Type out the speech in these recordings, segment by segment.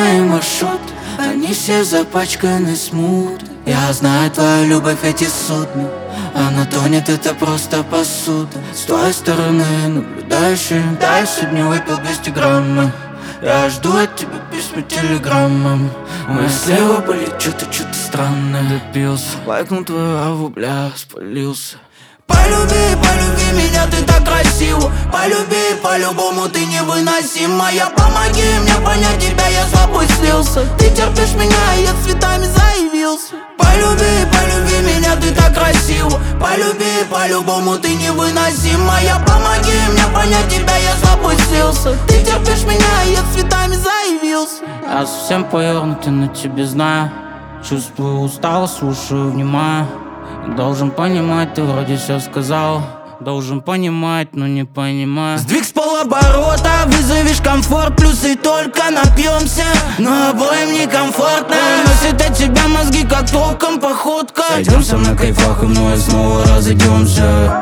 мои маршруты, они все запачканы смутой. Я знаю, твоя любовь эти судны, она тонет, это просто посуда. С твоей стороны наблюдающий, да, я сегодня выпил 200 грамм. Я жду от тебя письма телеграммам. Мы слева полечу, ты что-то странное. Допился, лайкнул твою аву, бля, спалился. Полюби, полюби меня, ты так красива. Полюби, по-любому ты невыносимая. Помоги мне понять тебя, я с тобой слился. Ты терпишь меня, я цветами заявился. Полюби, полюби меня, ты так красива. Полюби, по-любому ты невыносимая. Помоги мне понять тебя, я с тобой слился. Ты терпишь меня, я цветами заявился. Я совсем повернутый на тебе знаю. Чувствую усталость, слушаю, внимаю. Должен понимать, ты вроде все сказал. Должен понимать, но не понимаю. Сдвиг с полоборота, вызовешь комфорт. Плюсы только напьемся, но обоим некомфортно. Носит от тебя мозги, как током походка. Сойдемся на кайфах, и мы снова разойдемся.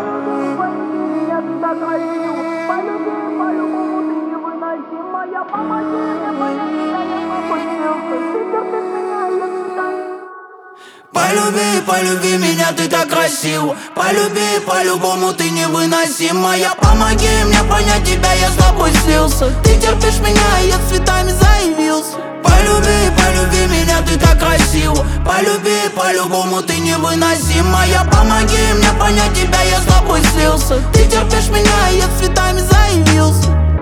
Полюби, полюби меня, ты так красива. Полюби, по-любому ты невыносимая. Помоги мне понять тебя, я с тобой слился. Ты терпишь меня, я цветами заявился. Полюби, полюби меня, ты так красива. Полюби, по-любому ты невыносимая. Помоги мне понять тебя, я с тобой слился. Ты терпишь меня, я цветами заявился.